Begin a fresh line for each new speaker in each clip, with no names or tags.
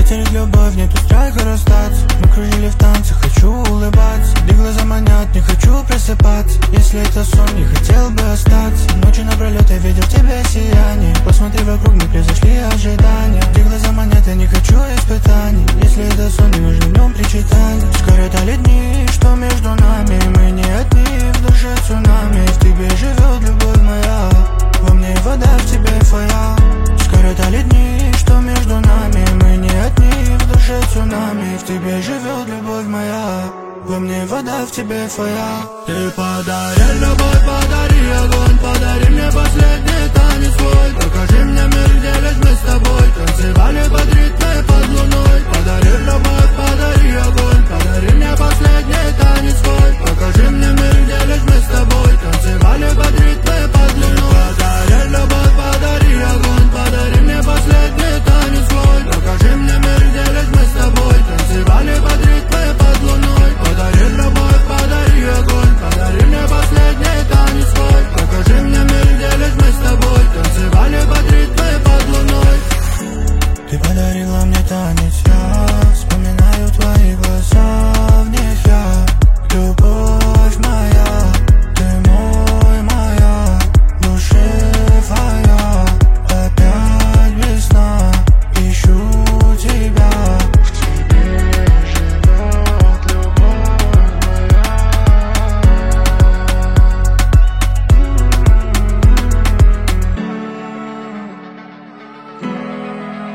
потерять любовь, нету страха расстаться. Мы кружили в танцах, хочу улыбаться. Да глаза манят, не хочу просыпаться. Если это сон, я хотел бы остаться. Ночью напролет я видел тебе сияние. Посмотри вокруг, мы превзошли ожидания. Где глаза манят, я не хочу испытаний. Если это сон, не нужно в нем причитания. Скоротали дни, что между нами. Мы не одни, в душе цунами. В тебе живет любовь моя. Во мне вода, в тебе фая. Скоротали дни, что между нами. Мы не одни, в душе цунами. В тебе живет любовь моя. Во мне вода, в тебе фая. Ты подари любовь, подари огонь. Подари мне последний танец свой. Покажи мне мир, где лишь мы с тобой танцевали под ритмы под луной. Подари любовь, подари огонь. Подари мне последний танец свой. Покажи мне мир, где лишь мы с тобой танцевали под ритмы под луной. Подари любовь, подари огонь. Подари мне последний танец свой. Покажи мне мир, где лишь мы с тобой танцевали под ритмы под луной. Подари любовь, подари огонь. Подари мне последний танец свой. Покажи мне мир, где лишь мы с тобой танцевали под ритмы под луной. Ты подарила мне танец, я вспоминаю твои глаза, в них я. Любовь моя, ты мой, моя, душевая. Опять весна, ищу тебя. В тебе живет любовь моя.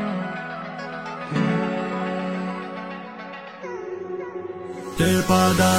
Ты подари